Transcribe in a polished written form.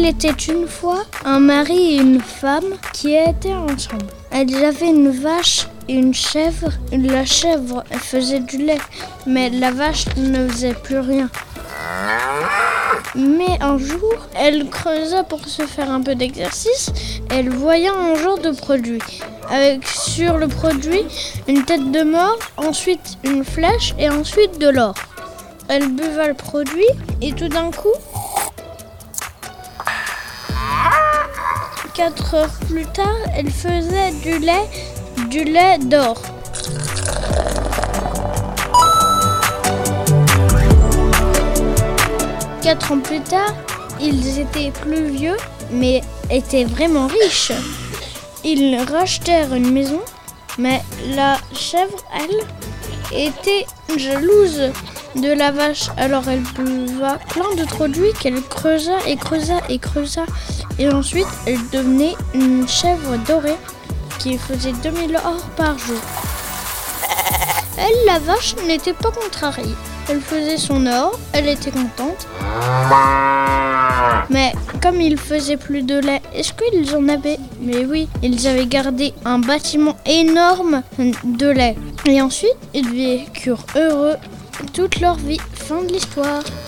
Il était une fois un mari et une femme qui étaient ensemble. Elles avaient une vache et une chèvre. La chèvre, elle faisait du lait, mais la vache ne faisait plus rien. Mais un jour, elle creusa pour se faire un peu d'exercice. Elle voyait un genre de produit. Avec sur le produit, une tête de mort, ensuite une flèche et ensuite de l'or. Elle buva le produit et tout d'un coup, 4 heures plus tard, elle faisait du lait d'or. Quatre ans plus tard, ils étaient plus vieux, mais étaient vraiment riches. Ils rachetèrent une maison, mais la chèvre, elle, était jalouse de la vache. Alors elle buva plein de produits qu'elle creusa et creusa et creusa. Et ensuite, elle devenait une chèvre dorée qui faisait 2000 or par jour. Elle, la vache, n'était pas contrariée. Elle faisait son or, elle était contente. Mais comme ils faisaient plus de lait, est-ce qu'ils en avaient? Mais oui, ils avaient gardé un bâtiment énorme de lait. Et ensuite, ils vécurent heureux toute leur vie. Fin de l'histoire.